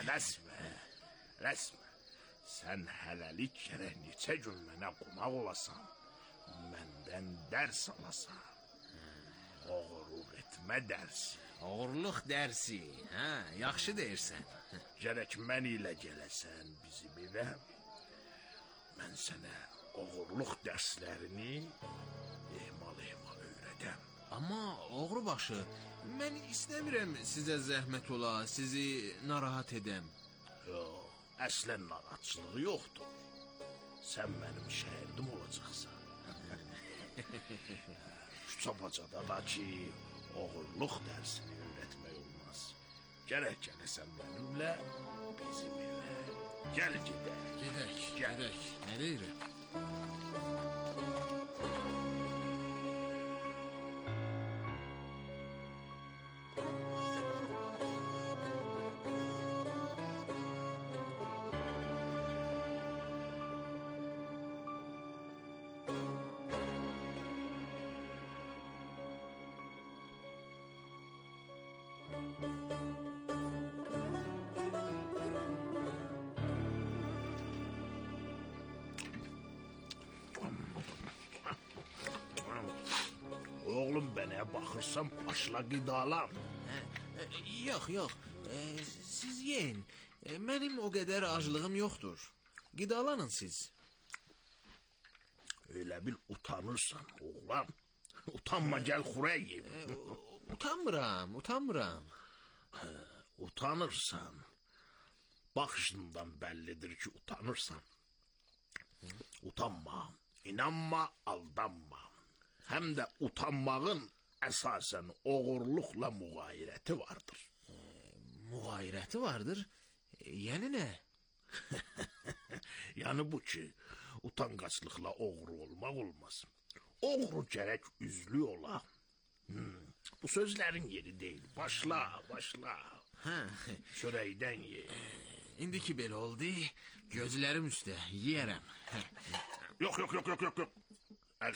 Rəsmə. Sən hələlik gərək neçə gün mənə qonaq olasan, məndən dərs alasan. Oğurluq etmə dərsi. Oğurluq dərsi, yaxşı deyirsən. Gərək mən ilə gələsən bizim evə. Mən sənə oğurluq dərslərini ehmal öyrədəm. Amma oğrubaşı, mən istəmirəm sizə zəhmət ola, sizi narahat edəm. Yox, əslən narahatçılığı yoxdur. Sən mənim şəhərdim olacaqsan. Küçabacada da ki, oğurluq dərsini öyrətmək olmaz. Gərək gələsən mənimlə bizim evə. Gəl gedək. Gedək. Nə deyirəm? Oğlum bənə baxırsan başla qidalan. Yox, siz yeyin. Mənim o qədər aclığım yoxdur. Qidalanın siz. Elə bil utanırsan oğlan. Utanma gəl xurək yeyim. Utanmıram. Utanırsan. Baxışından bəllidir ki utanırsan. Utanma, inanma, aldanma. Həm də utanmağın əsasən oğurluqla müğayirəti vardır. Müğayirəti vardır? Yəni nə? Yəni bu ki, utanqaçlıqla oğru olmaq olmaz. Oğru gərək üzlü ola. Bu sözlərin yeri deyil. Başla. Çörəkdən ye. İndi ki belə oldu, gözlərim üstə, yiyərəm. Yox. Əl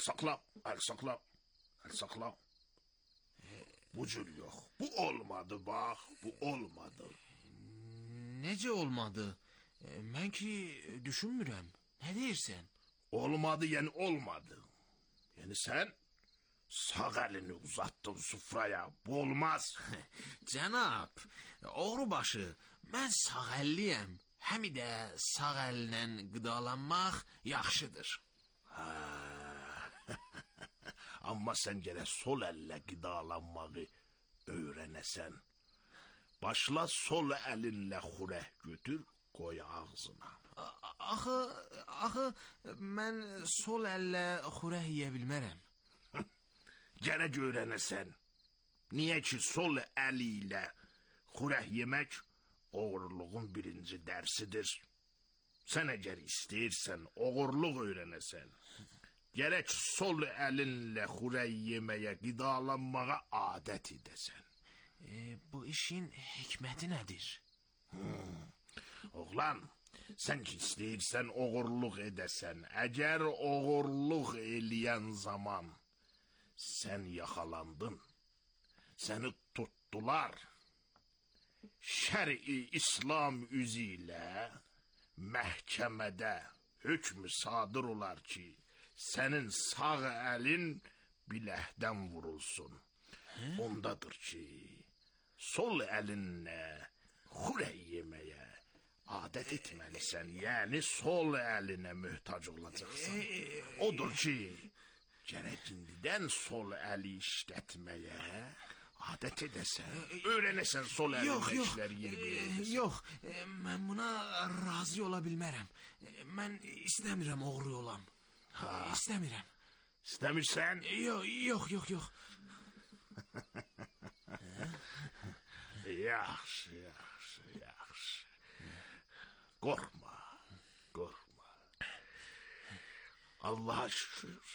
saxla. Bu cür yox. Bu olmadı, bax, bu olmadı. Necə olmadı? Mən ki düşünmürəm. Nə deyirsən? Olmadı, yəni olmadı. Yəni sən sağ əlini uzattın sufraya. Bu olmaz. Cənab, oğrubaşı, mən sağ əlliyəm. Həm də sağ əllə qidalanmaq yaxşıdır. Amma sən gərək sol əllə qidalanmağı öyrənəsən. Başla sol əlinlə xurək götür, qoy ağzına. Axı, mən sol əllə xurək yeyə bilmərəm. Gərək öyrənəsən. Niyə ki, sol əli ilə xurək yemək oğurluğun birinci dərsidir. Sən əgər istəyirsən, oğurluq öyrənəsən. Gərək sol əlinlə xurək yeməyə, qidalanmağa adət edəsən. Bu işin hikməti nədir? Oğlan, sən ki istəyirsən oğurluq edəsən, əgər oğurluq eləyən zaman sən yaxalandın, səni tutdular, şəri İslam üzü ilə məhkəmədə hökm sadır olar ki, sənin sağ əlin biləkdən vurulsun. Ondadır ki, sol əlinlə xurək yeməyə adət etməlisən, yəni sol əlinə möhtac olacaqsan. Odur ki, gərək indidən sol əli işlətməyə adət edəsən, öyrənəsən sol əlində işləri yeri edəsən. Yox, mən buna razı ola bilmərəm. Mən istəmirəm oğru olam. İstəmirəm. İstəmirsən? Yox. Yaxşı. Qorxma. Allaha şükür.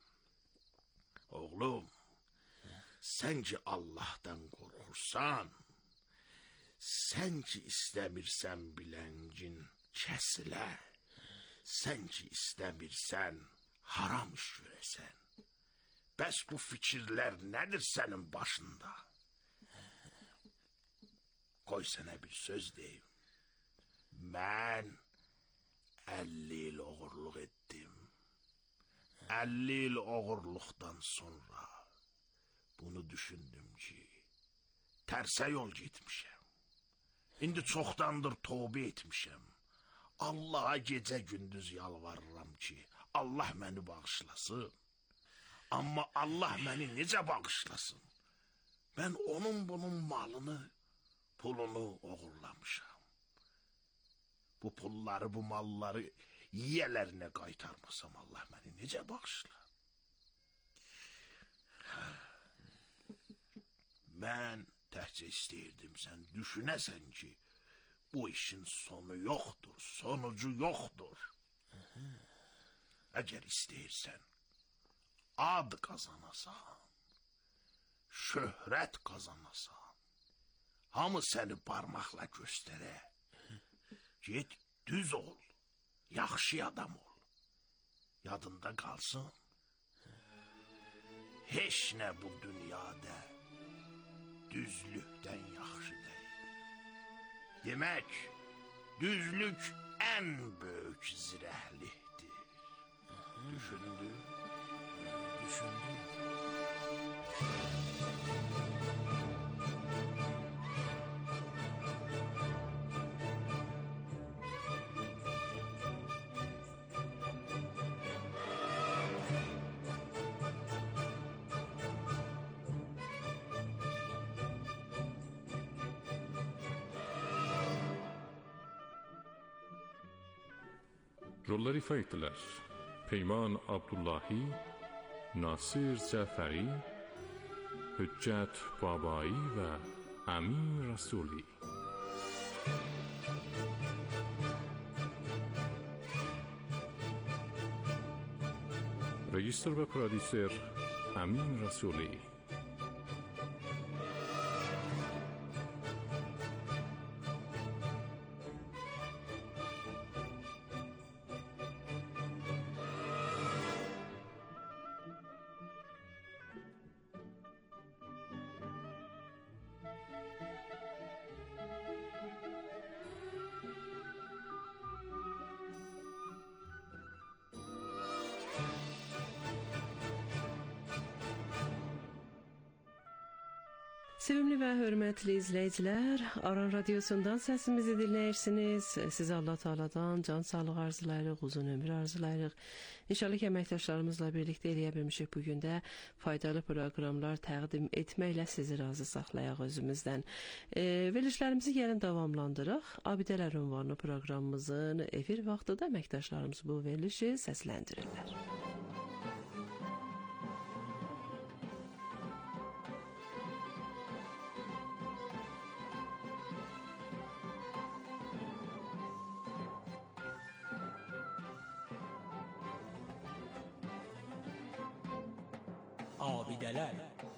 Oğlum, sən ki Allahdan qorxursan, sən ki istəmirsən biləngin kəsilə, sən ki istəmirsən haram iş görəsən. Bəs bu fikirlər nədir sənin başında? Qoy sənə bir söz deyim. Mən 50 il oğurluq etdim. 50 il oğurluqdan sonra bunu düşündüm ki, tərsə yol getmişəm. İndi çoxdandır tövbə etmişəm. Allah'a gecə gündüz yalvarıram ki, Allah məni bağışlasın. Amma Allah məni necə bağışlasın? Mən onun bunun malını, pulunu oğurlamışam. Bu pulları, bu malları yiyələrinə qaytarmasam Allah məni necə bağışlar? Mən təhcə istəyirdim sən düşünəsən ki, bu işin sonu yoxdur, sonucu yoxdur. Əgər istəyirsən, ad qazanasan, şöhrət qazanasan, hamı səni parmaqla göstərə. Get, düz ol, yaxşı adam ol. Yadında qalsın, heç nə bu dünyada düzlükdən yaxşı deyil. Demək, düzlük ən böyük zirəhlikdir. Düşündün? Düşündün. Rollar ifa etdilər. Peyman Abdullahi, Nasir Cəfəri, Hüccət Babai və Əmin Rasuli. Rejissor və prodüser Əmin Rasuli. Sevimli və hörmətli izləyicilər, Aran Radiosundan səsimizi dinləyirsiniz. Sizə Allah Teala'dan can sağlığı arzulayırıq, uzun ömür arzulayırıq. İnşallah ki, əməkdaşlarımızla birlikdə eləyə bilmişik bugün də faydalı proqramlar təqdim etməklə sizi razı saxlayaq özümüzdən. Verilişlərimizi gəlin davamlandıraq. Abidələr ünvanlı proqramımızın efir vaxtıda əməkdaşlarımız bu verilişi səsləndirirlər. Abidələr.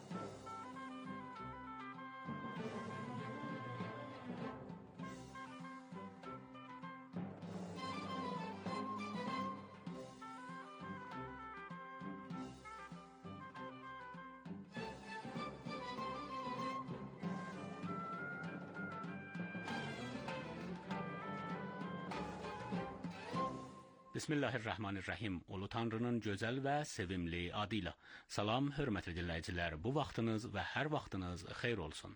Bismillahirrahmanirrahim. Ulu Tanrının gözəl və sevimli adıyla. Salam, hörmətli dinləyicilər. Bu vaxtınız və hər vaxtınız xeyir olsun.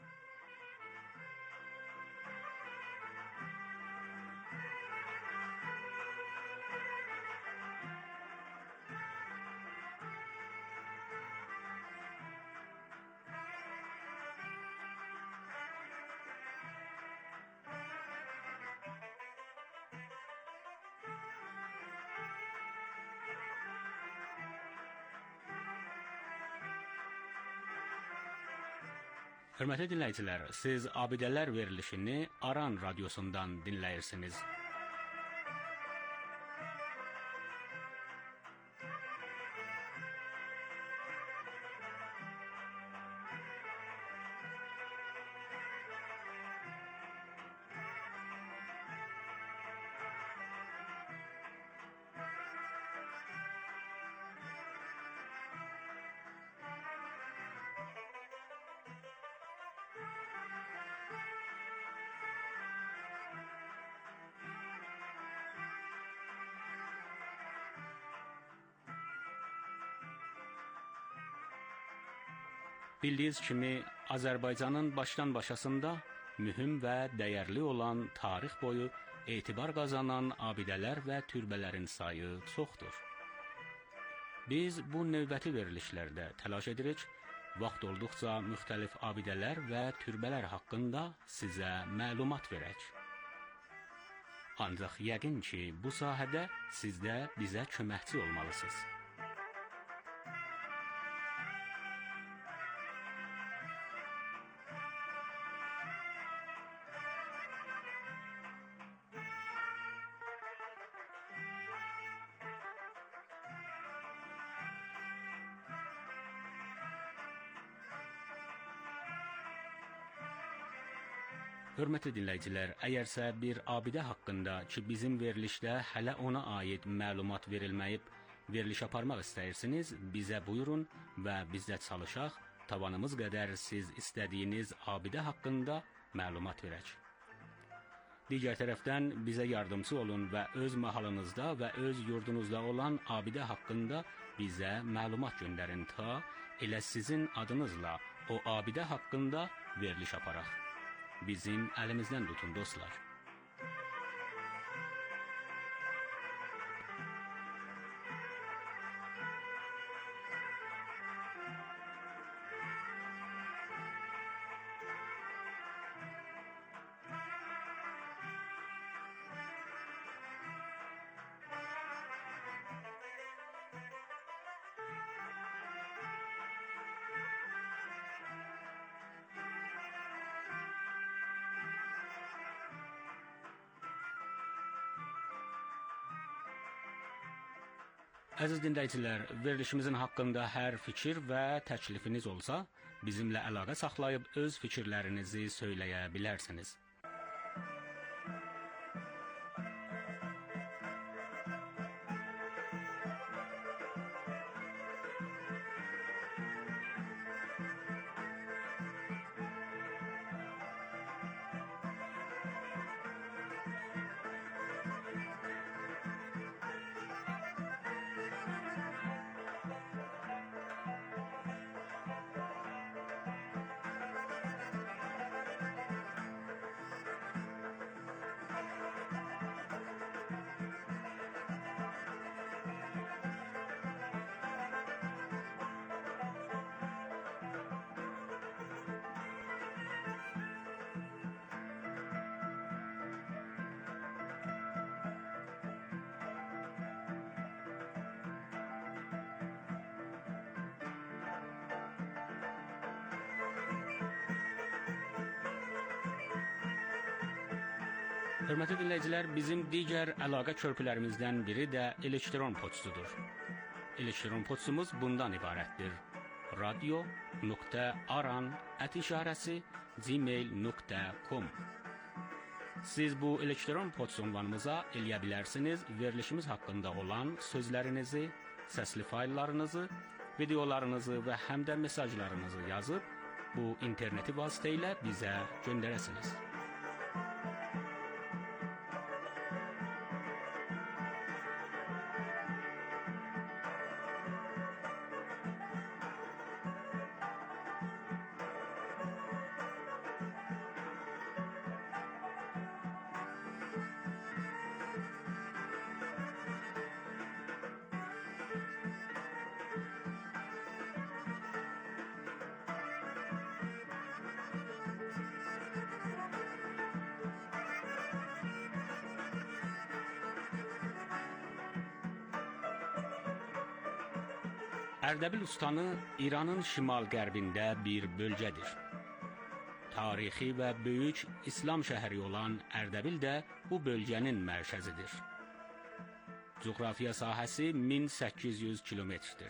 Hörmətli dinləyicilər, siz Abidələr verilişini Aran Radiosundan dinləyirsiniz. Bildiyiniz kimi, Azərbaycanın başdan-başasında mühüm və dəyərli olan tarix boyu etibar qazanan abidələr və türbələrin sayı çoxdur. Biz bu növbəti verilişlərdə təlaş edirik, vaxt olduqca müxtəlif abidələr və türbələr haqqında sizə məlumat verək. Ancaq yəqin ki, bu sahədə siz də bizə köməkçi olmalısınız. Hörmətli dinləyicilər, əgərsə bir abidə haqqında ki, bizim verilişdə hələ ona aid məlumat verilməyib, veriliş aparmaq istəyirsiniz, bizə buyurun və biz də çalışaq, tavanımız qədər siz istədiyiniz abidə haqqında məlumat verək. Digər tərəfdən bizə yardımcı olun və öz mahalınızda və öz yurdunuzda olan abidə haqqında bizə məlumat göndərin ta elə sizin adınızla o abidə haqqında veriliş aparaq. Bizim əlimizdən tutun, dostlar. Əziz dinləyicilər, verilişimizin haqqında hər fikir və təklifiniz olsa, bizimlə əlaqə saxlayıb öz fikirlərinizi söyləyə bilərsiniz. Hörmətli dinləyicilər, bizim digər əlaqə körpülərimizdən biri də elektron poçtudur. Elektron poçtumuz bundan ibarətdir: radio.aran@gmail.com. Siz bu elektron poçt ünvanımıza eləyə bilərsiniz, verilişimiz haqqında olan sözlərinizi, səsli fayllarınızı, videolarınızı və həm də mesajlarınızı yazıb, bu interneti vasitə ilə bizə göndərəsiniz. Ərdəbil Ustanı İranın şimal-qərbində bir bölgədir. Tarixi və böyük İslam şəhəri olan Ərdəbil də bu bölgənin mərkəzidir. Coğrafiya sahəsi 1800 kilometrdir.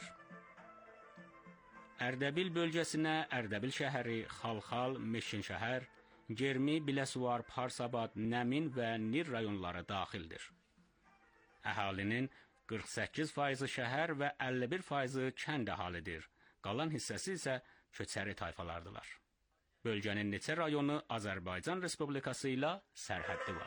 Ərdəbil bölgəsinə Ərdəbil şəhəri, Xalxal, Meşkinşəhər, Germi, Biləsuvar, Parsabad, Nəmin və Nir rayonları daxildir. Əhalinin 48% şəhər və 51% kənd əhalidir. Qalan hissəsi isə köçəri tayfalardılar. Bölgənin neçə rayonu Azərbaycan Respublikası ilə sərhəddi var.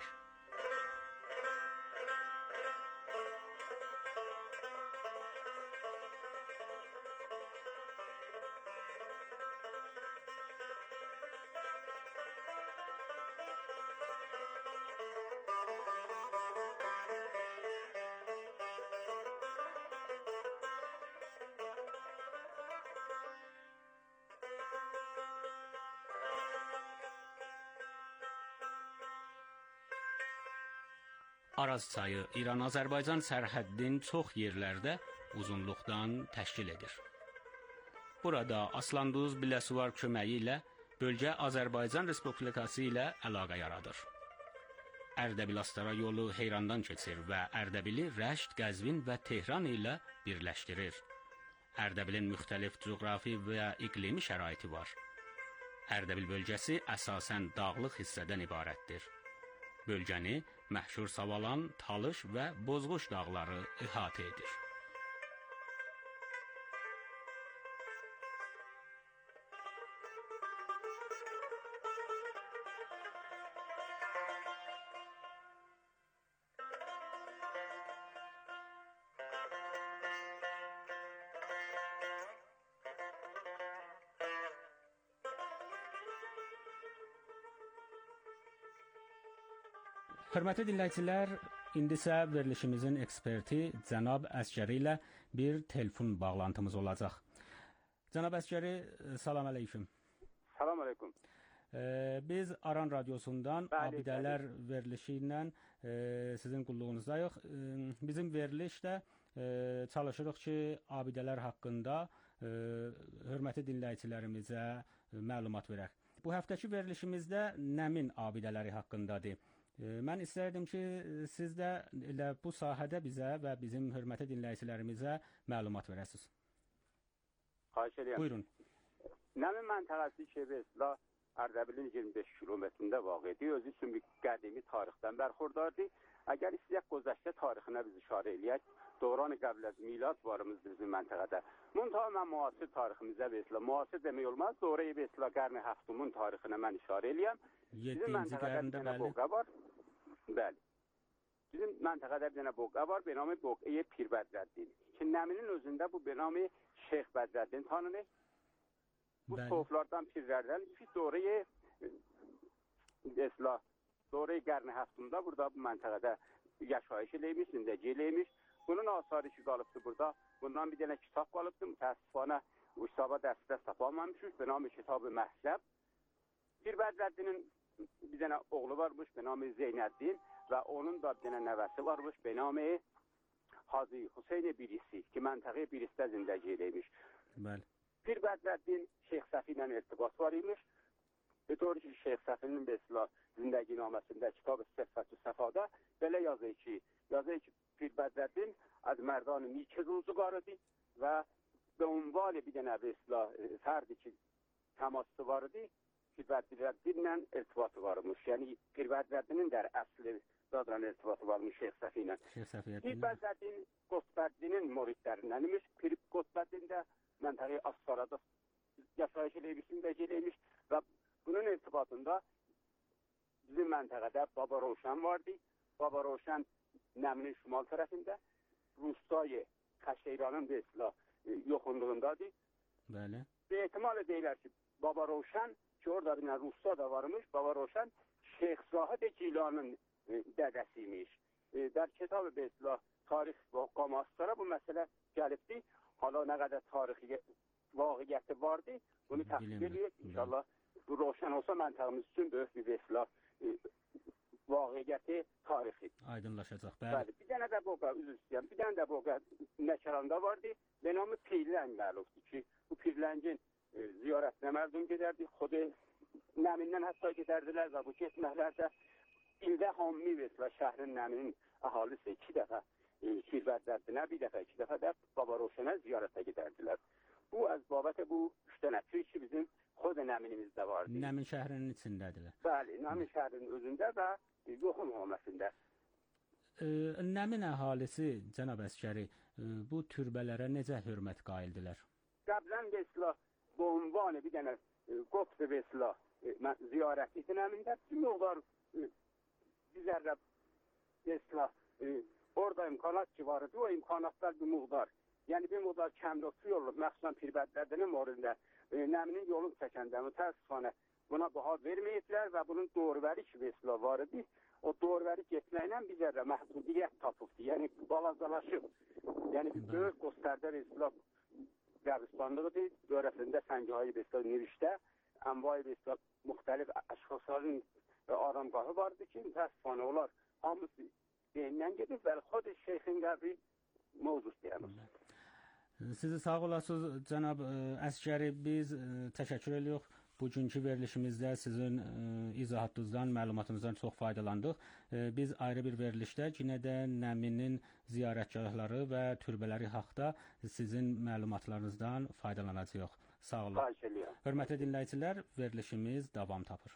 Araz çayı İran-Azərbaycan sərhəddinin çox yerlərdə uzunluqdan təşkil edir. Burada Aslanduz Biləsuvar köməyi ilə bölgə Azərbaycan Respublikası ilə əlaqə yaradır. Ərdəbil-Astara yolu Heyrandan keçir və Ərdəbili Rəşd, Qəzvin və Tehran ilə birləşdirir. Ərdəbilin müxtəlif coğrafi və iqlimi şəraiti var. Ərdəbil bölgəsi əsasən dağlıq hissədən ibarətdir. Bölgəni məşhur Savalan, Talış və Bozquş dağları əhatə edir. Hörmətli dinləyicilər, indi isə verilişimizin eksperti cənab Əsgəri ilə bir telefon bağlantımız olacaq. Cənab Əsgəri, salam əleyküm. Salam əleyküm. Biz Aran Radiosundan Abidələr verilişi ilə sizin qulluğunuzdayıq. Bizim verilişdə çalışırıq ki, abidələr haqqında hörmətli dinləyicilərimizə məlumat verək. Bu həftəki verilişimizdə Nəmin abidələri haqqındadır. Mən istərdim ki, siz də elə bu sahədə bizə və bizim hörmətli dinləyicilərimizə məlumat verəsiniz. Xahiş edirəm. Buyurun. Nəmin məntəqəsi ki, Vesla Ərdəbilin 25 kilometrində vaqidir. Özü üçün bir qədimi tarixdən bərxurdardır. Əgər istəyək gözəştə tarixinə biz işarə eləyək, Dövran-ı Qəblə milad varımızdır bizim məntəqədə. Muntaha mən müasir tariximizə Vesla, müasir demək olmaz, Dövrəyi Vesla qarni həftumun tarixinə mən işarə eləyəm. 7-ci qarnında bəli. Bəli. Bizim məntəqədə bir dənə boqa var, benamı Boqaya Pir Bədrəddin. Ki, Nəminin özündə bu benamı Şeyx Bədrəddin tanınır. Bu soğuflardan pirlərdən ki, Dövrəyi Vesla, Dövrəyi qarni həftumda burada bu məntəqədə yaşayış eləymiş, zindəci eləymiş. Bunun asarı ki, qalıbdır burada. Bundan bir dənə kitab qalıbdır. Mütəəssifanə bu kitaba dərsdə tapamamışıq. Benamı Kitab-ı Məhzəb. Pir Bədrəddinin bir dənə oğlu varmış, benamı Zeynəddin və onun da bir dənə nəvəsi varmış, benamı Hacı Hüseyn birisi ki, məntəqə birisdə zindəci eləymiş. Pir Bədrəddin Şeyx Səfi ilə irtibat var imiş. Doğru ki, Şeyx Səfinin zindəgi naməsində Kitab-ı Səffətü Səfada belə yazır ki, Pir Bədrəddin az mərdan-ı Mikəzuzqarıdır və ünvali bir dənə fərdi ki, təması vardır. Pir Bədrəddinlə irtibatı varmış. Yəni, Pir Bədrəddinin də əsli zadran irtibatı varmış Şeyx Səfi ilə. Pir Bədrəddin Qotbəddinin muridlərindənmiş. Pir Qotbəddin də məntəqi Asfarada yaşayış eləymiş və bunun irtibatında bizim məntəqədə Baba Roşan vardı. Baba Roşan Nəminin şimal tərəfində, Rustayı Xəşeyranın yoxunluğundadır. Bəli. Və ehtimal edəylər ki, Baba Roşan ki, orada bir Rusda da varmış, Baba Roşan Şeyx Zahid Cilanın dədəsiymiş. Der kitab-ı Besla tarix və qamaslara bu məsələ gəlibdir. Hala nə qədər tarixi vaqiyyəti vardı, bunu təqdim edirik. İnşallah bu Roşan olsa məntəqimiz üçün böyük bir Besla vaqiyyəti tarixi. Aydınlaşacaq, bəli. Bir dənə də boqa, üzr istəyəm, bir dənə də boqa Nəkəranda vardı. Benamı Pirləng məlumdur ki, bu Pirləngin ziyarətinə mərdum gedərdik. Xudu Nəmindən hətta gedərdilər və bu getməklərdə ildə hammi Vesla şəhrin Nəminin əhalisi 2 dəfə Pir Bədrəddinə, bir dəfə, 2 dəfə də Baba Roşana ziyarətə gedərdilər. Bu əzbabətə bu 3 dənə pir ki, bizim Xudu Nəminimizdə vardı. Nəmin şəhrinin içindədirlər. Bəli, Nəmin şəhrinin özündə və yoxun olmasında. Nəmin əhalisi, cənab Əsgəri, bu türbələrə necə hörmət qaildilər? Qəblən Vesla bu ünvanı bir dənə Qotb Vesla ziyarət etdi Nəmində. Bir miqdar bizərlə Vesla orada imkanat ki vardı, o imkanatlar bir miqdar. Yəni bir miqdar kəmdə oturuyorlar, məxsusən Pir Bədrəddinin morində Nəminin yolunu çəkəndə mütəəssifanə buna baha verməyiblər və bunun doğrubəri ki Vesla var idi. O doğrubəri getməklə bizərlə məhdudiyyət tapıbdı, yəni balacalaşıb. Yəni bir böyük göstərdə Vesla qəbristanlığıdır, dörəsində Səngahı Vesla Nirişdə, Ənvay Vesla müxtəlif əşxasların aramqahı vardı ki, mütəəssifanə onlar hamısı beynindən gedib və xod şeyxin qəbri mövcud deyəmiz. Sizi sağ olasınız cənab Əsgəri. Biz təşəkkür edirik. Bugünkü verilişimizdə sizin izahatınızdan, məlumatınızdan çox faydalandıq. Biz ayrı bir verilişdə yenə də Nəminin ziyarətgahları və türbələri haqqında sizin məlumatlarınızdan faydalanacağıq. Sağ olun. Hörmətli dinləyicilər, verilişimiz davam tapır.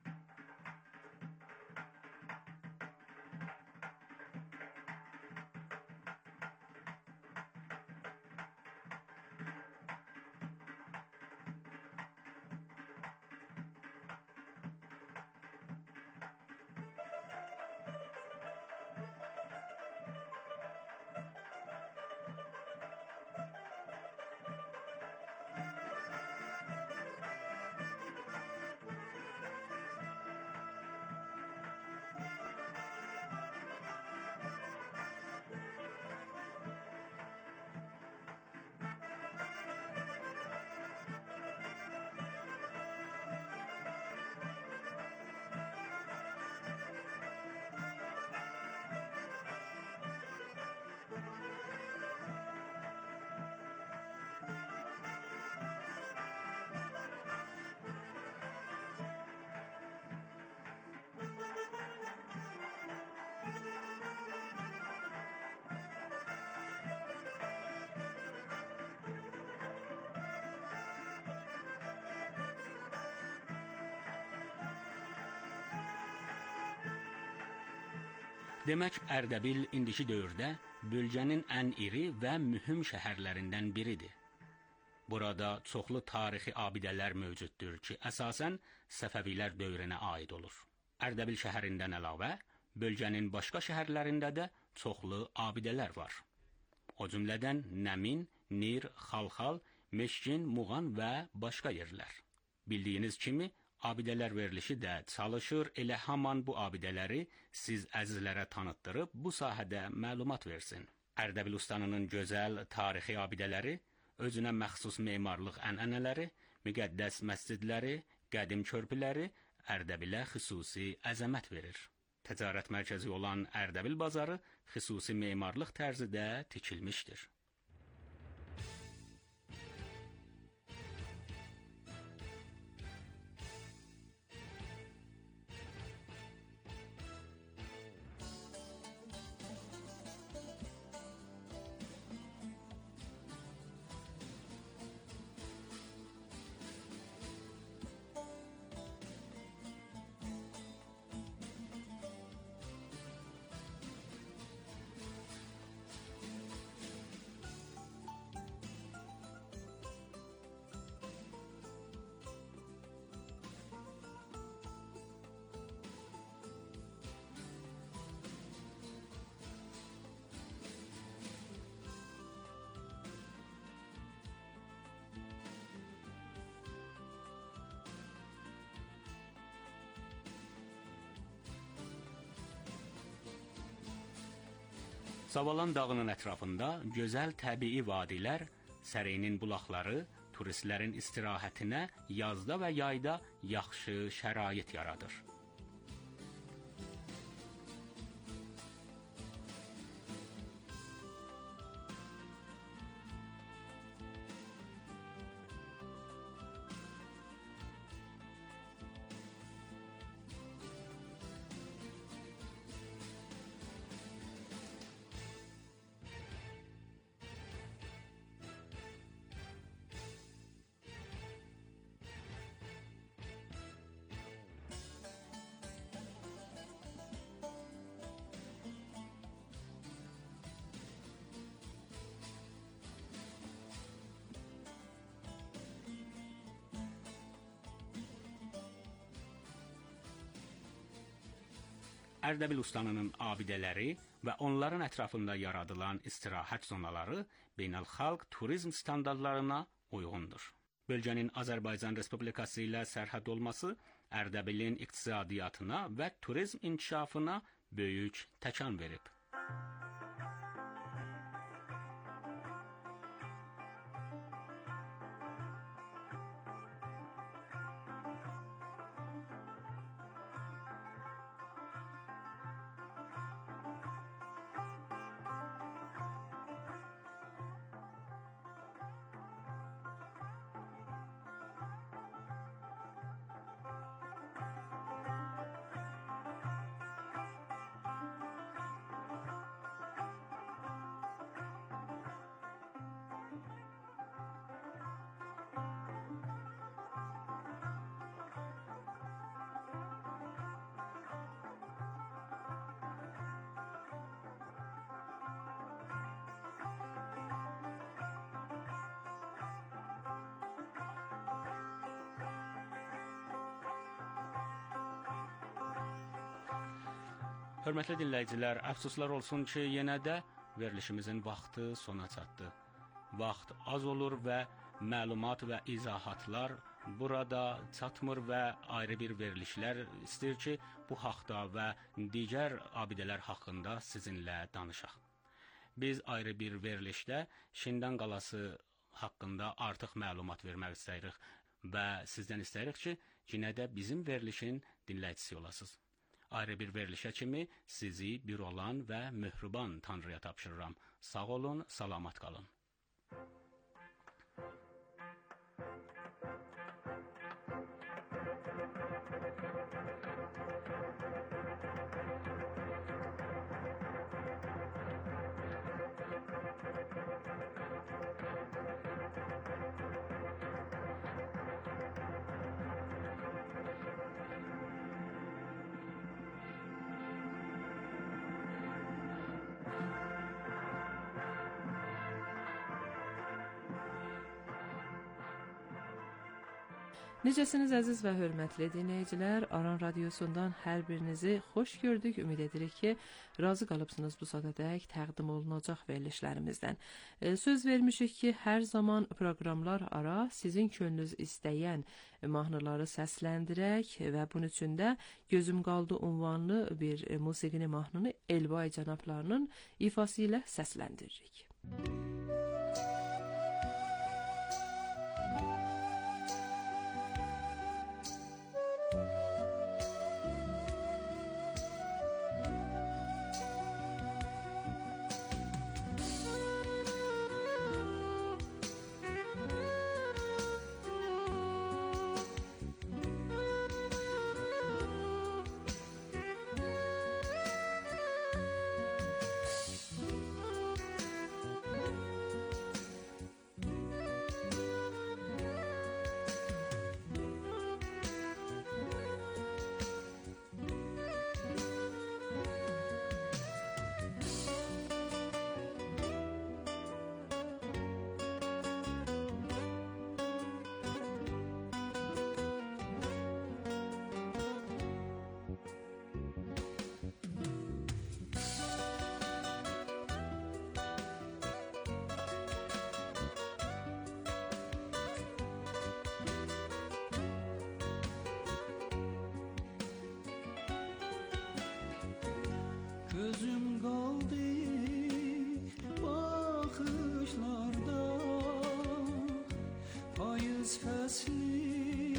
Demək, Ərdəbil indiki dövrdə bölgənin ən iri və mühüm şəhərlərindən biridir. Burada çoxlu tarixi abidələr mövcuddur ki, əsasən Səfəvilər dövrünə aid olur. Ərdəbil şəhərindən əlavə, bölgənin başqa şəhərlərində də çoxlu abidələr var. O cümlədən Nəmin, Nir, Xalxal, Meşkin, Muğan və başqa yerlər. Bildiyiniz kimi, abidələr verilişi də çalışır, elə haman bu abidələri siz əzizlərə tanıtdırıb bu sahədə məlumat versin. Ərdəbil ustanının gözəl tarixi abidələri, özünə məxsus memarlıq ənənələri, müqəddəs məscidləri, qədim körpüləri Ərdəbilə xüsusi əzəmət verir. Ticarət mərkəzi olan Ərdəbil bazarı xüsusi memarlıq tərzidə tikilmişdir. Savalan dağının ətrafında gözəl təbii vadilər, Səreynin bulaqları turistlərin istirahətinə yazda və yayda yaxşı şərait yaradır. Ərdəbil ustanının abidələri və onların ətrafında yaradılan istirahət zonaları beynəlxalq turizm standartlarına uyğundur. Bölgənin Azərbaycan Respublikası ilə sərhəd olması Ərdəbilin iqtisadiyyatına və turizm inkişafına böyük təkan verib. Hörmətli dinləyicilər, əfsuslar olsun ki, yenə də verilişimizin vaxtı sona çatdı. Vaxt az olur və məlumat və izahatlar burada çatmır və ayrı bir verilişlər istəyir ki, bu haqda və digər abidələr haqqında sizinlə danışaq. Biz ayrı bir verilişdə Şindan qalası haqqında artıq məlumat vermək istəyirik və sizdən istəyirik ki, yenə də bizim verilişin dinləyicisi olasınız. Ayrı bir verilişə kimi sizi bir olan və möhriban Tanrıya tapşırıram. Sağ olun, salamat qalın. Necəsiniz əziz və hörmətli dinləyicilər? Aran radiosundan hər birinizi xoş gördük. Ümid edirik ki, razı qalıbsınız bu saatədək təqdim olunacaq verilişlərimizdən. Söz vermişik ki, hər zaman proqramlar ara sizin könlünüz istəyən mahnıları səsləndirək və bunun üçün də Gözüm qaldı unvanlı bir musiqini mahnını Elbay cənablarının ifası ilə səsləndiririk. Gözüm qaldı baxışlarda, payız fəsli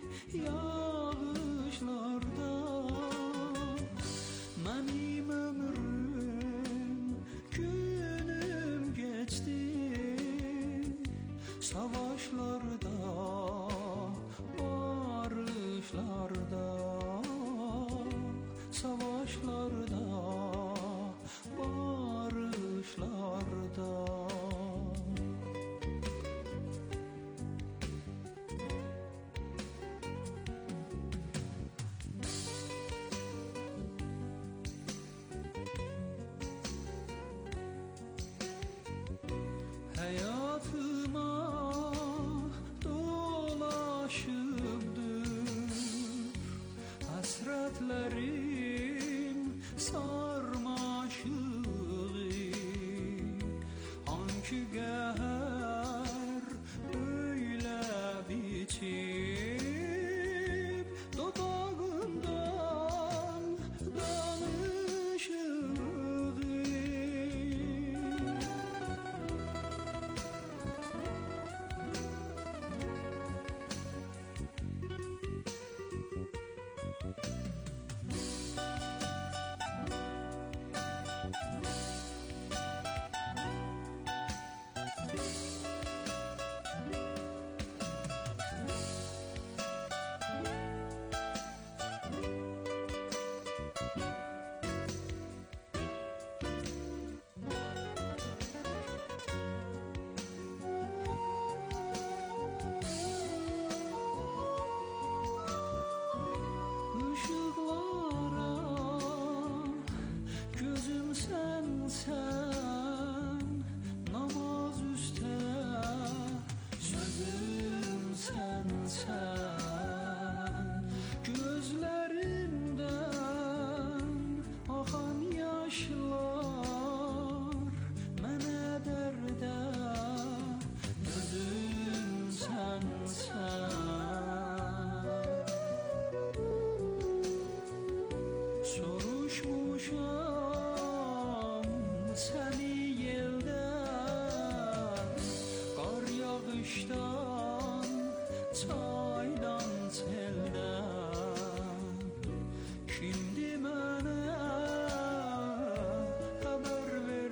yağışlarda. Mənim ömrüm, günüm geçti savaşlarda, barışlarda, savaşlarda, barışlarda.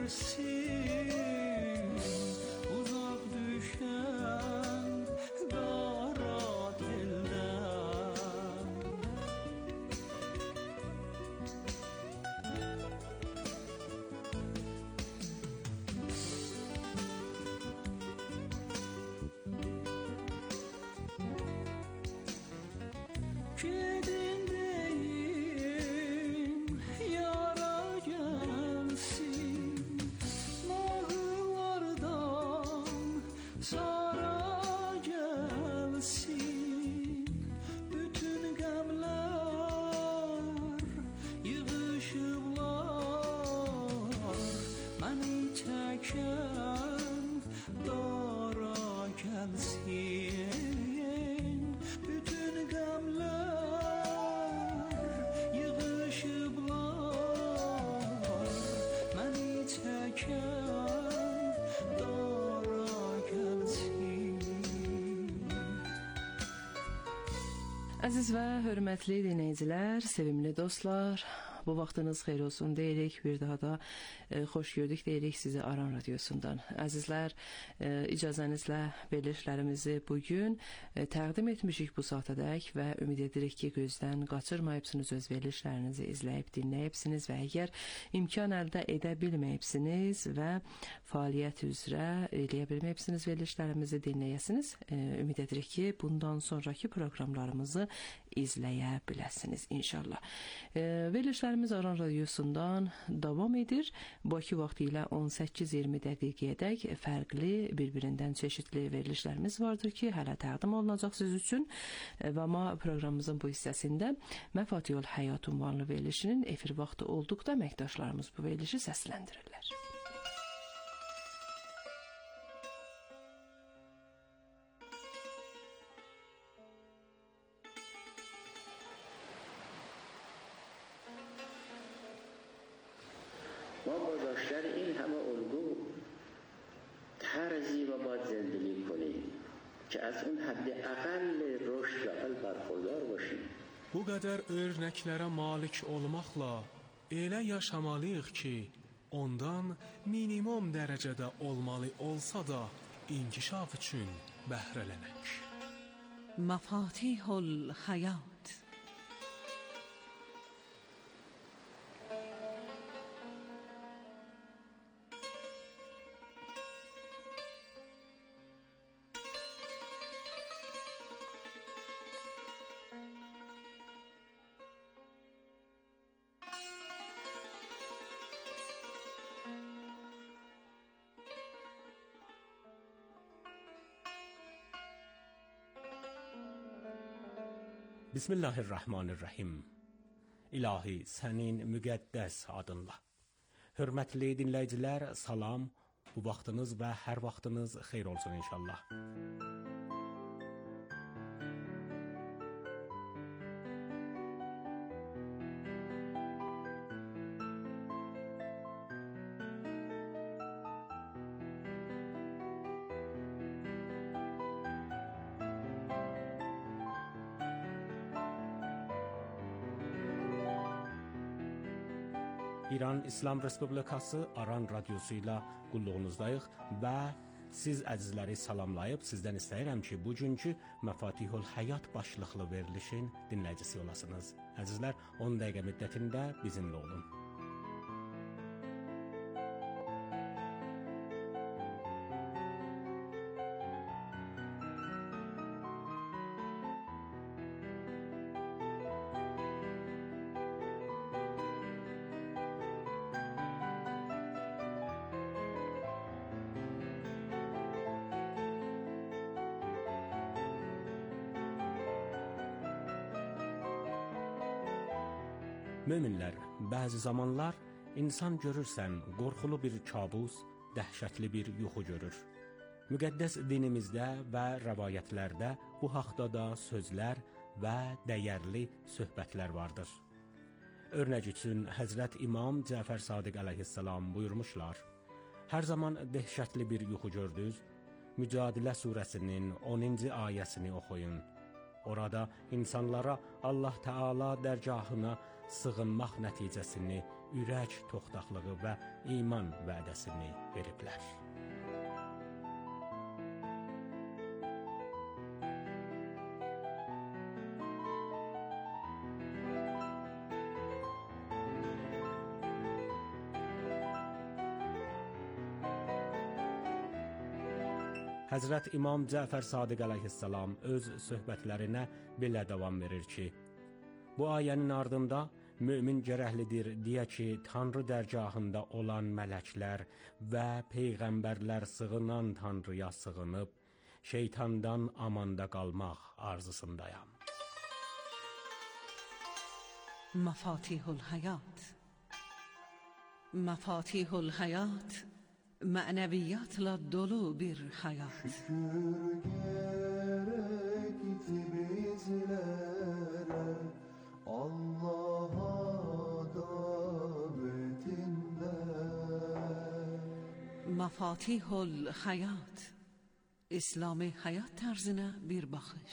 gelsin uzak düşen kara telden. Kedin deyim yara gelsin nağlardan sara gelsin bütün gemler yığışıblar beni çeken dara gelsin bütün gemler yığışıblar beni çeken dara gelsin. Əziz və hörmətli dinləyicilər, sevimli dostlar, bu vaxtınız xeyir olsun deyirik. Bir daha da xoş gördük deyirik sizi Aran Radiosundan. Əzizlər, icazənizlə verilişlərimizi bugün təqdim etmişik bu saatədək və ümid edirik ki, gözdən qaçırmayıbsınız, öz verilişlərinizi izləyib dinləyibsiniz və əgər imkan əldə edə bilməyibsiniz və fəaliyyət üzrə eləyə bilməyibsiniz verilişlərimizi dinləyəsiniz, ümid edirik ki, bundan sonraki proqramlarımızı izləyə biləsiniz inşallah. Verilişlərimiz Aran Radiosundan davam edir. Bakı vaxtı ilə 18-20 dəqiqəyədək fərqli, bir-birindən çeşidli verilişlərimiz vardır ki, hələ təqdim olunacaq siz üçün. Və amma proqramımızın bu hissəsində Məfatihul Həyat ünvanlı verilişinin efir vaxtı olduqda əməkdaşlarımız bu verilişi səsləndirirlər. ما با داشتن این همه الگو طرزی و باید زندگی کنیم که از اون حد اقل رشد لااقل برخوردار باشیم. Bu qədər örnəklərə malik olmaqla elə yaşamalıyıq ki, ondan minimum dərəcədə olmalı olsa da inkişaf üçün bəhrələnək. Məfatihul Həyat. Bismillahirrahmanirrahim. İlahi, sənin müqəddəs adınla. Hörmətli dinləyicilər, salam. Bu vaxtınız və hər vaxtınız xeyir olsun inşallah. İran İslam Respublikası Aran Radiosu ilə qulluğunuzdayıq və siz əzizləri salamlayıb sizdən istəyirəm ki, bugünkü Məfatihul Həyat başlıqlı verilişin dinləyicisi olasınız. Əzizlər, 10 dəqiqə müddətində bizimlə olun. Möminlər, bəzi zamanlar insan görürsən qorxulu bir kabus, dəhşətli bir yuxu görür. Müqəddəs dinimizdə və rəvayətlərdə bu haqda da sözlər və dəyərli söhbətlər vardır. Örnək üçün Həzrət İmam Cəfər Sadiq əleyhissalam buyurmuşlar: Hər zaman dəhşətli bir yuxu gördünüz, Mücadilə surəsinin 10-cu ayəsini oxuyun. Orada insanlara Allah Teala dərgahına sığınmaq nəticəsini ürək toxtaqlığı və iman vədəsini veriblər. Həzrət İmam Cəfər Sadiq əleyhissalam öz söhbətlərinə belə davam verir ki, bu ayənin ardında mömin gərəklidir deyə ki, Tanrı dərgahında olan mələklər və peyğəmbərlər sığınan Tanrıya sığınıb, şeytandan amanda qalmaq arzusundayam. Mafatihul Hayat. Mafatihul Hayat mənəviyyatla dolu bir həyat. Şükür gerekti bizlere Allah'a davetinde. Mafatihul Hayat İslami hayat tarzına bir baxış.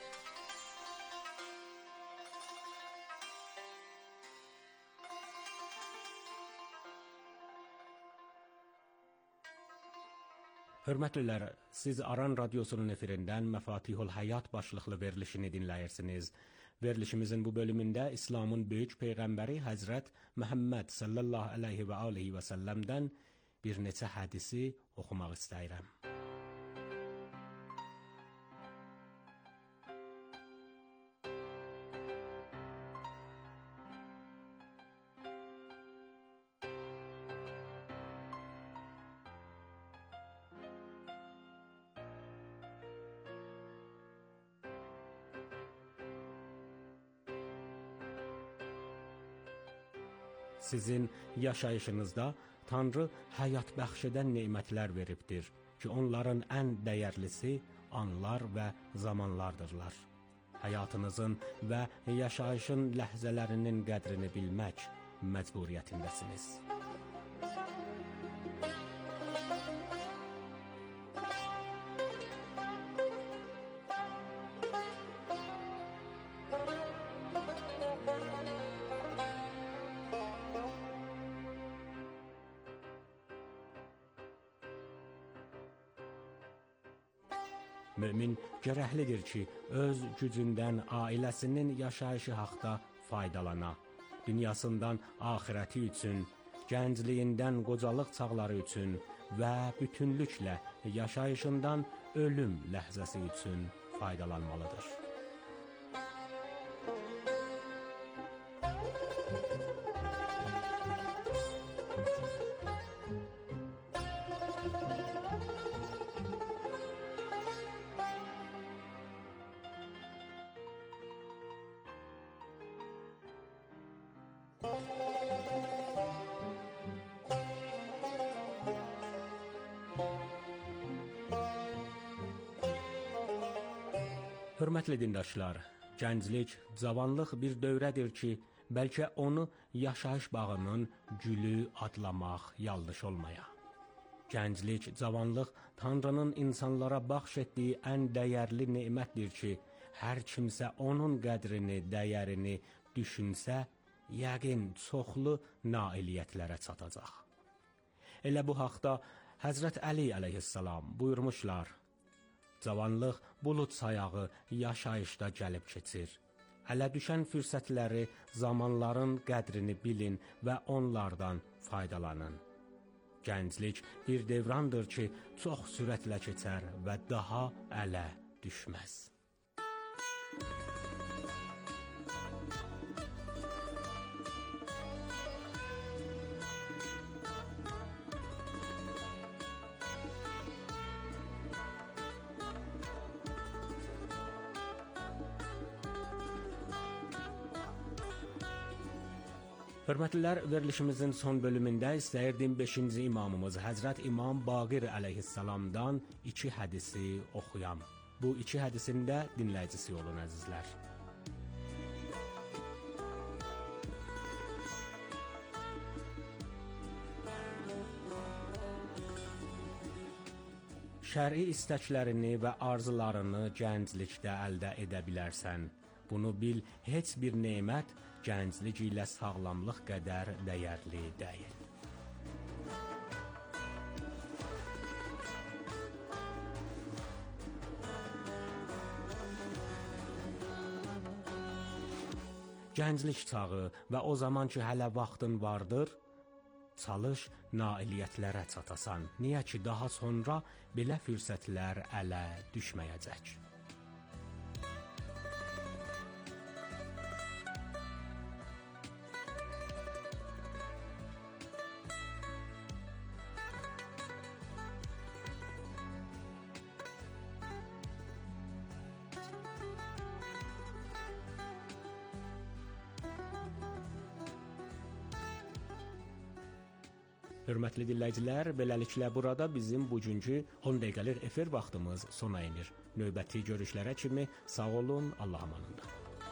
Hörmətlilər, siz Aran Radyosu'nun efirindən Məfatihul Həyat başlıqlı verilişini dinləyirsiniz. Verilişimizin bu bölümündə İslamın böyük peyğəmbəri Həzrət Məhəmməd sallallahu aleyhi və aleyhi və səlləmdən bir neçə hədisi oxumaq istəyirəm. Sizin yaşayışınızda Tanrı həyat bəxş edən nemətlər veribdir ki, onların ən dəyərlisi anlar və zamanlardırlar. Həyatınızın və yaşayışın ləhzələrinin qədrini bilmək məcburiyyətindəsiniz. Mömin gərəklidir ki, öz gücündən ailəsinin yaşayışı haqda faydalana, dünyasından axirəti üçün, gəncliyindən qocalıq çağları üçün və bütünlüklə yaşayışından ölüm ləhzəsi üçün faydalanmalıdır. Hörmətli dindaşlar, gənclik, cavanlıq bir dövrədir ki, bəlkə onu yaşayış bağının gülü adlamaq yanlış olmaya. Gənclik, cavanlıq Tanrının insanlara bəxş etdiyi ən dəyərli nemətdir ki, hər kimsə onun qədrini, dəyərini düşünsə, yəqin çoxlu nailiyyətlərə çatacaq. Elə bu haqda Həzrət Əli əleyhissalam buyurmuşlar, cavanlıq bulud sayağı yaşayışda gəlib keçir. Hələ düşən fürsətləri, zamanların qədrini bilin və onlardan faydalanın. Gənclik bir devrandır ki, çox sürətlə keçər və daha ələ düşməz. Hörmətlilər, verilişimizin son bölümündə istəyirdim 5-ci imamımız Həzrət İmam Baqir əleyhissalamdan 2 hədisi oxuyam. Bu 2 hədisin də dinləyicisi olun, əzizlər. Şəri istəklərini və arzularını gənclikdə əldə edə bilərsən. Bunu bil, heç bir nemət gənclik ilə sağlamlıq qədər dəyərli deyil. Gənclik çağı və o zaman ki hələ vaxtın vardır, çalış nailiyyətlərə çatasan. Niyə ki daha sonra belə fürsətlər ələ düşməyəcək. Hörmətli dinləyicilər, beləliklə burada bizim bugünkü 10 dəqiqəlik efir vaxtımız sona inir. Növbəti görüşlərə kimi sağ olun, Allah amanında.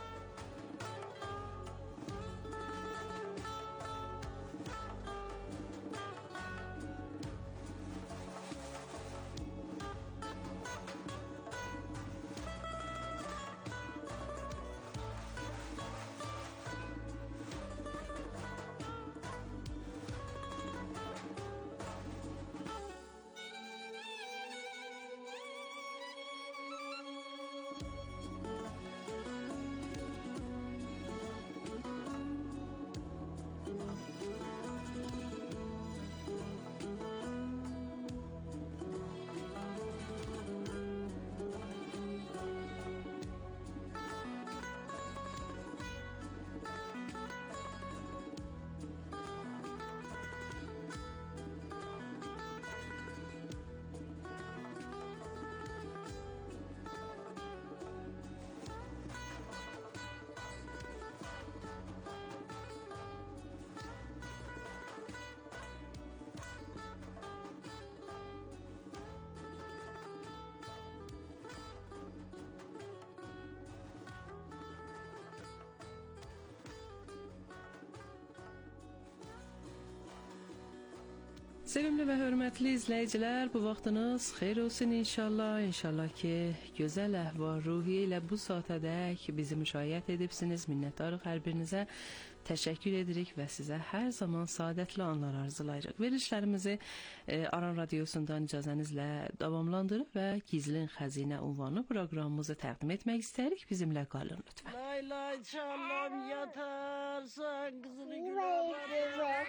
Sevimli və hörmətli izləyicilər, bu vaxtınız xeyir olsun inşallah. İnşallah ki, gözəl əhval-ruhiyyə ilə bu saatədək bizi müşayiət edibsiniz. Minnətdarıq hər birinizə. Təşəkkür edirik və sizə hər zaman saadətli anlar arzulayırıq. Verilişlərimizi Aran Radiosundan icazənizlə davamlandırıb və Gizlin Xəzinə unvanlı proqramımızı təqdim etmək istəyirik. Bizimlə qalın lütfən. Lay çalam yatarsan qızını gülə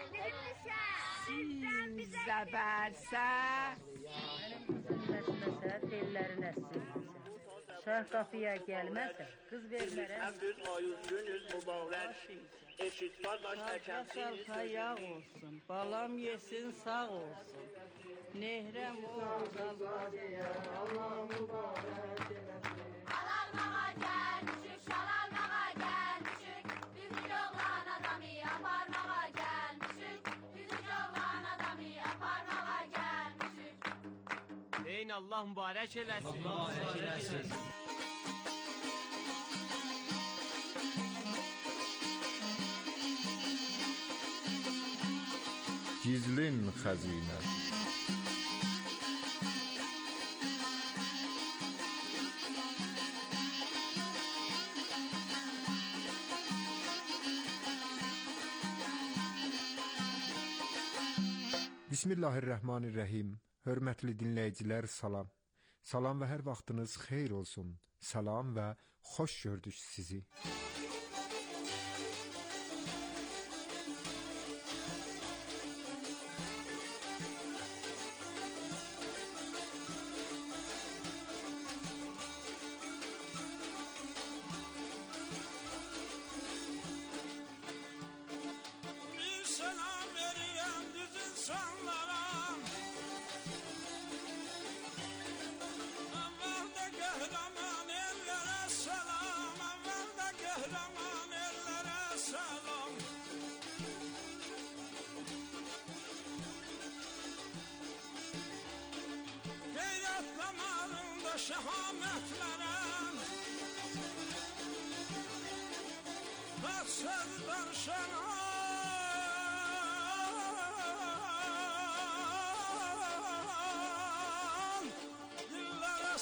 Siz zəbərsə Mənim qızım nəsməsə tellərin əssin Şah qapıya gəlməsə qız vermərəm Düz ayız günüz mübarək Eşit qardaş Şah xayaq olsun Balam yesin sağ olsun Nehrəm olsun Allah mübarək eləsin Alalmağa gəlmişik şalalmağa gəlmişik Bizim oğlan adamı aparmağa gəlmişik Bizim oğlan adamı aparmağa gəlmişik Deyin Allah mübarək eləsin Mübarək eləsin Gizlin Xəzinə. Bismillahirrahmanirrahim. Hörmətli dinləyicilər, salam. Salam və hər vaxtınız xeyir olsun. Salam və xoş gördük sizi. Şehametlerem Hasırdan şenan Dillere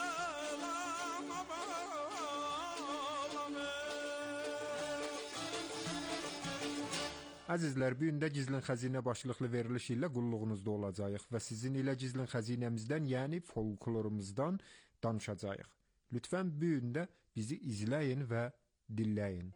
selam bağlamı Əzizlər, bu gün də Gizlin Xəzinə başlıqlı veriliş ilə qulluğunuzda olacağıq və sizin ilə Gizlin Xəzinəmizdən, yəni folklorumuzdan danışacağıq. Lütfən bu gün də bizi izləyin və dinləyin.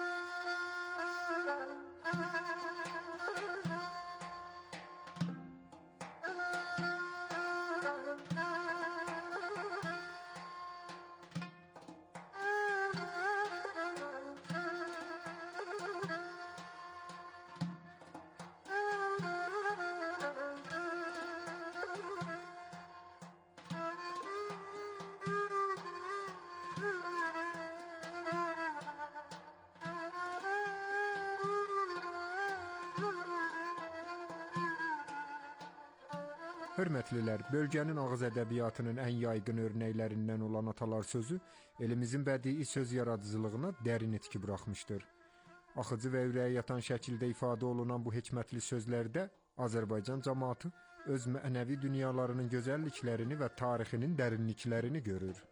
Hörmətlilər, bölgənin ağız ədəbiyyatının ən yaygın örnəklərindən olan atalar sözü elimizin bədii söz yaradıcılığına dərin etki buraxmışdır. Axıcı və ürəyə yatan şəkildə ifadə olunan bu hikmətli sözlərdə Azərbaycan cəmaatı öz mənəvi dünyalarının gözəlliklərini və tarixinin dərinliklərini görür.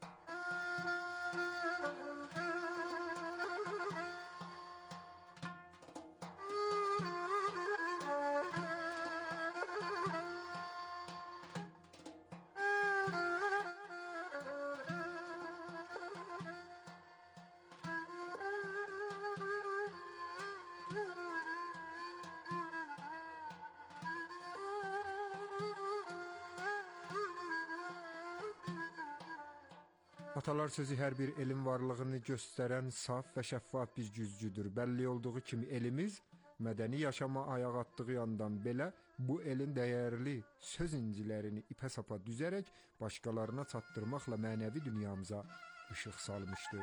Atalar sözü hər bir elm varlığını göstərən saf və şəffaf bir güzgüdür. Bəlli olduğu kimi elimiz mədəni yaşama ayaq atdığı yandan belə bu elin dəyərli söz incilərini ipə sapa düzərək başqalarına çatdırmaqla mənəvi dünyamıza işıq salmışdır.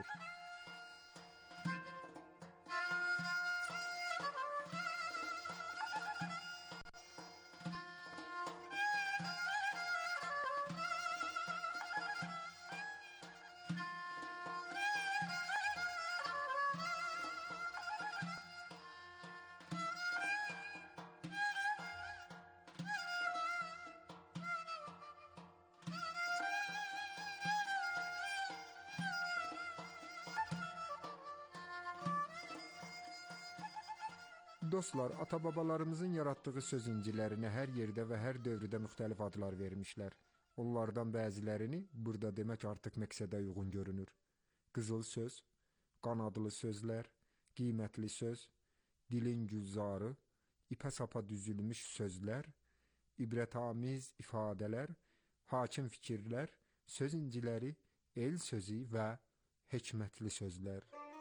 Dostlar, ata-babalarımızın yaratdığı söz incilərinə hər yerdə və hər dövrdə müxtəlif adlar vermişlər. Onlardan bəzilərini burada demək artıq məqsədə uyğun görünür. Qızıl söz, qanadlı sözlər, qiymətli söz, dilin gülzarı, ipə sapa düzülmüş sözlər, ibrətamiz ifadələr, hakim fikirlər, söz inciləri, el sözü və hikmətli sözlər.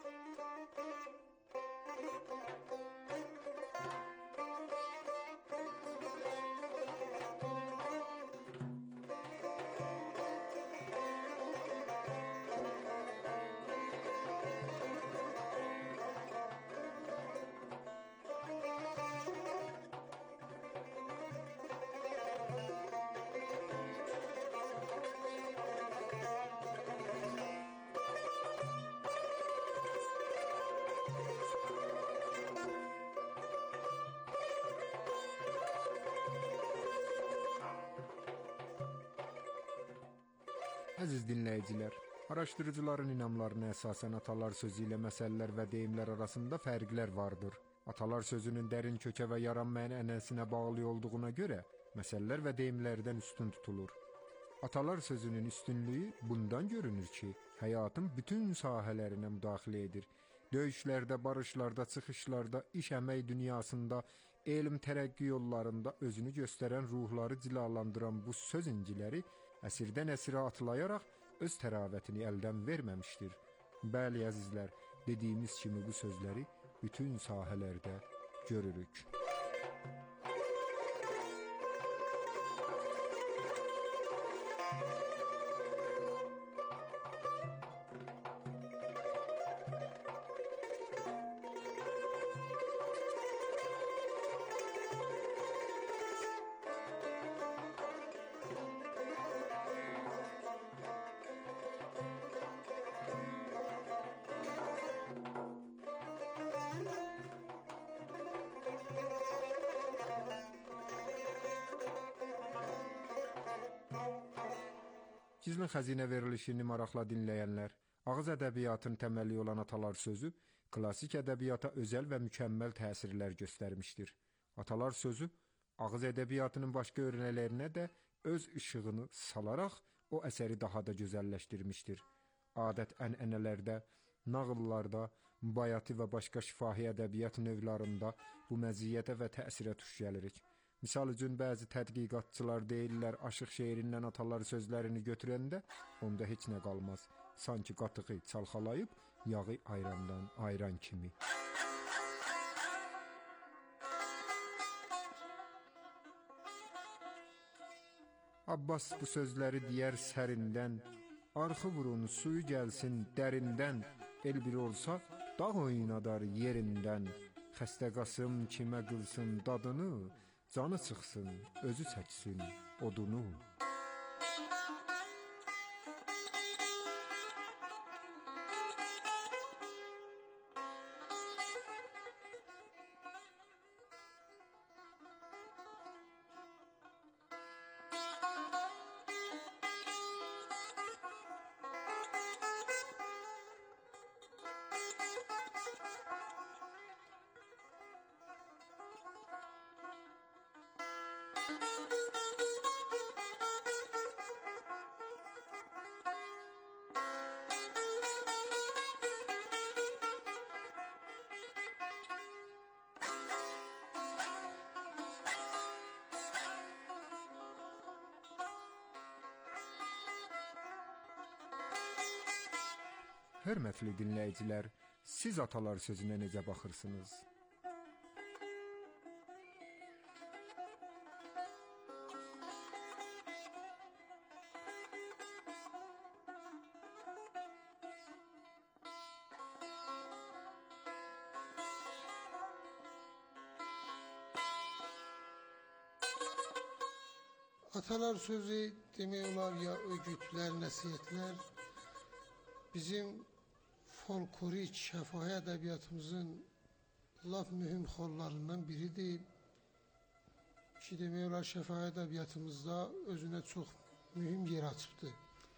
Əziz dinləyicilər, araşdırıcıların inamlarına əsasən atalar sözü ilə məsələlər və deyimlər arasında fərqlər vardır. Atalar sözünün dərin kökə və yaran mənəsinə bağlı olduğuna görə məsələlər və deyimlərdən üstün tutulur. Atalar sözünün üstünlüyü bundan görünür ki, həyatın bütün sahələrinə müdaxilə edir. Döyüşlərdə, barışlarda, çıxışlarda, iş əmək dünyasında, elm tərəqqi yollarında özünü göstərən ruhları cilalandıran bu söz inciləri əsrdən əsrə atlayaraq öz təravətini əldən verməmişdir. Bəli, əzizlər, dediyimiz kimi bu sözləri bütün sahələrdə görürük. Gizlin Xəzinə verilişini maraqla dinləyənlər, ağız ədəbiyyatının təməli olan atalar sözü Klassik ədəbiyyata özəl və mükəmməl təsirlər göstərmişdir. Atalar sözü ağız ədəbiyyatının başqa örnəklərinə də öz işığını salaraq o əsəri daha da gözəlləşdirmişdir. Adət-ənənələrdə, nağıllarda, bayatı və başqa şifahi ədəbiyyat növlərində bu məziyyətə və təsirə tuş gəlirik. Misal üçün bəzi tədqiqatçılar deyirlər, aşıq şeirindən atalar sözlərini götürəndə onda heç nə qalmaz. Sanki qatığı çalxalayıb yağı ayrandan ayıran kimi. Abbas bu sözləri deyər sərindən, arxı vurun suyu gəlsin dərindən, el bir olsa dağ oynadar yerindən, xəstə Qasım kimə qılsın dadını, canı çıxsın, özü çəksin odunu. Hörmətli dinləyicilər, siz atalar sözünə necə baxırsınız? Atalar sözü demək olar ya ögütlər, nəsihətlər bizim folklorik, şəfahi ədəbiyyatımızın lap mühüm xollarından biridir. Ki demək olar şəfahi ədəbiyyatımızda özünə çox mühüm yer açıbdır.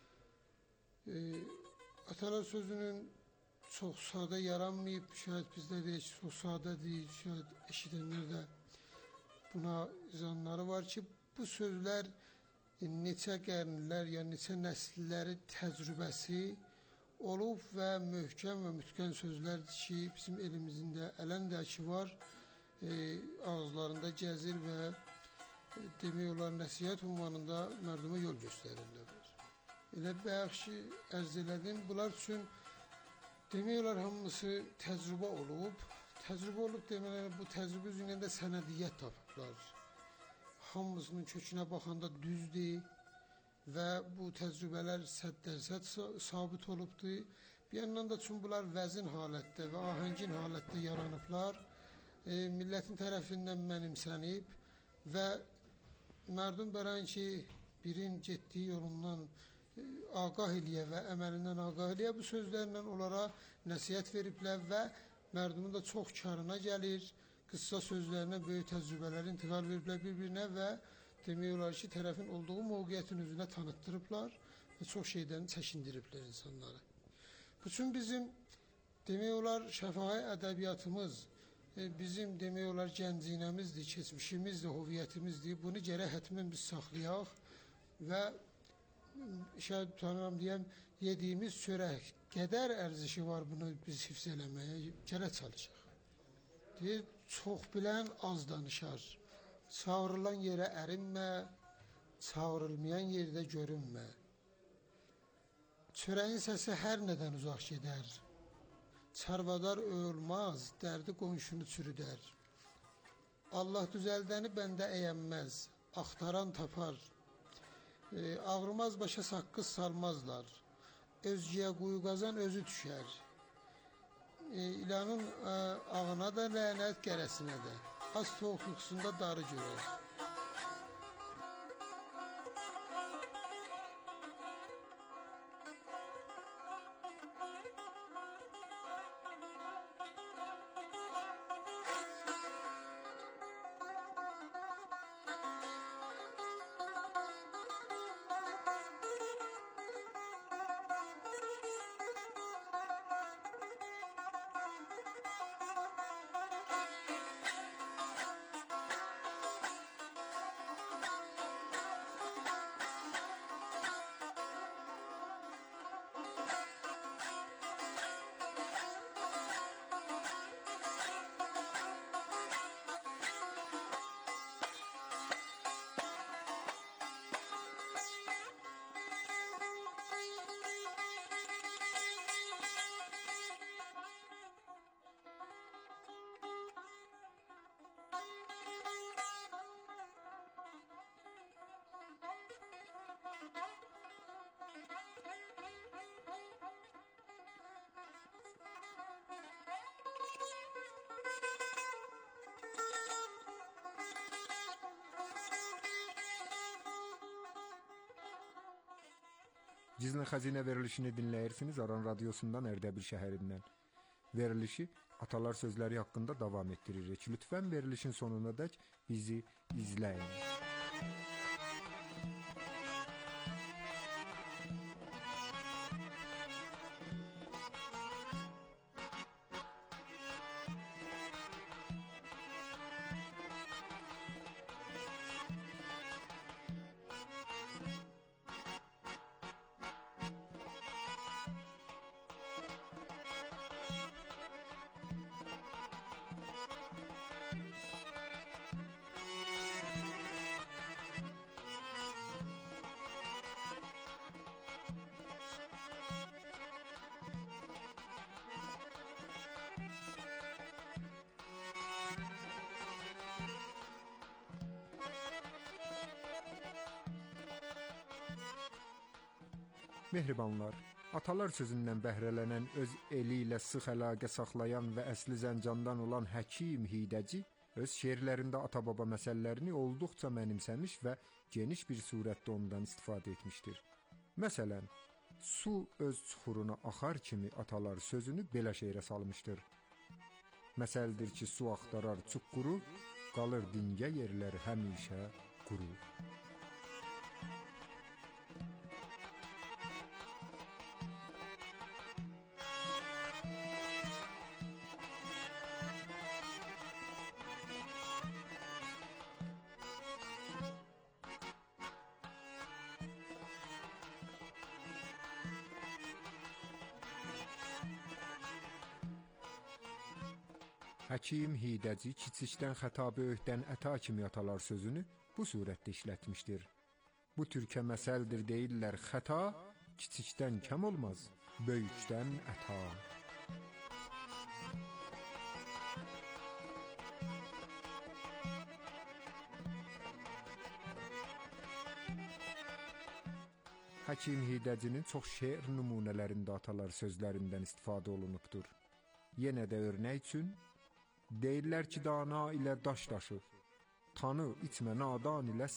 Atalar sözünün çox sadə yaranmayıb, şayad bizdə deyək çox sadədir, şayad eşidənlər də buna izanları var ki, bu sözlər neçə qərnlər ya neçə nəsilləri təcrübəsi olub və möhkəm və mütkən sözlərdir ki, bizim elimizin də ələndəki var, ağızlarında gəzir və demək olar nəsihət ünvanında mərduma yol göstərirlər. Elə bayaq ki, ərz elədim, bunlar üçün demək olar hamısı təcrübə olub. Təcrübə olub demələr, bu təcrübə üzrə də sənədiyyət tapıblar. Hamısının kökünə baxanda düzdür və bu təcrübələr 100% sabit olubdur. Bir yandan da çünki bunlar vəzin halətdə və ahəngin halətdə yaranıblar, millətin tərəfindən mənimsənib və mərdum bərən ki, birin getdiyi yolundan ağah eləyə və əməlindən ağah eləyə bu sözlərlə onlara nəsihət veriblər və mərdumun da çox karına gəlir, qıssa sözlərinə böyük təcrübələr intiqal veriblər bir-birinə və demək olar ki, tərəfin olduğu mövqeyyətin üzünə tanıtdırıblar və çox şeydən çəkindiriblər insanları. Bu üçün bizim demək olar şəfahi ədəbiyyatımız, bizim demək olar gəncinəmizdir, keçmişimizdir, hoviyyətimizdir. Bunu gərək hətmən biz saxlayaq və şəhid tanıram deyəm, yediyimiz çörək qədər ərzişi var bunu biz hifz eləməyə, gərək çalışaq. Deyir, çox bilən az danışar. Çağırılan yerə ərinmə, çağırılmayan yerdə görünmə. Çörəyin səsi hər nədən uzaq gedər. Çarvadar ölmaz, dərdi qonşunu çürüdər. Allah düzəldəni bəndə əyənməz, axtaran tapar. Ağrımaz başa saqqız salmazlar. Özgəyə quyu qazan özü düşər. İlanın ağına da lənət, gərəsinə də. Az soğuqluqsunda darı görər. Gizli Xəzinə verilişini dinləyirsiniz Aran Radiosundan Ərdəbil şəhərindən. Verilişi Atalar sözləri haqqında davam etdiririk. Lütfən verilişin sonunadək bizi izləyin. Mehribanlar, atalar sözündən bəhrələnən, öz eli ilə sıx əlaqə saxlayan və əsli Zəncandan olan Həkim Hidəci öz şeirlərində ata-baba məsələlərini olduqca mənimsəmiş və geniş bir surətdə ondan istifadə etmişdir. Məsələn, su öz çuxuruna axar kimi atalar sözünü belə şeirə salmışdır. Məsəldir ki, su axtarar çuquru, qalır dingə yerlər həmişə quru. Həkim Hidəci kiçikdən xəta böyükdən əta kimi atalar sözünü bu surətdə işlətmişdir. Bu türkə məsəldir deyirlər xəta, kiçikdən kəm olmaz, böyükdən əta. Həkim Hidəcinin çox şeir nümunələrində atalar sözlərindən istifadə olunubdur. Yenə də örnək üçün, deyirlər ki, dana ilə daş daşı, tanı içmə nadan ilə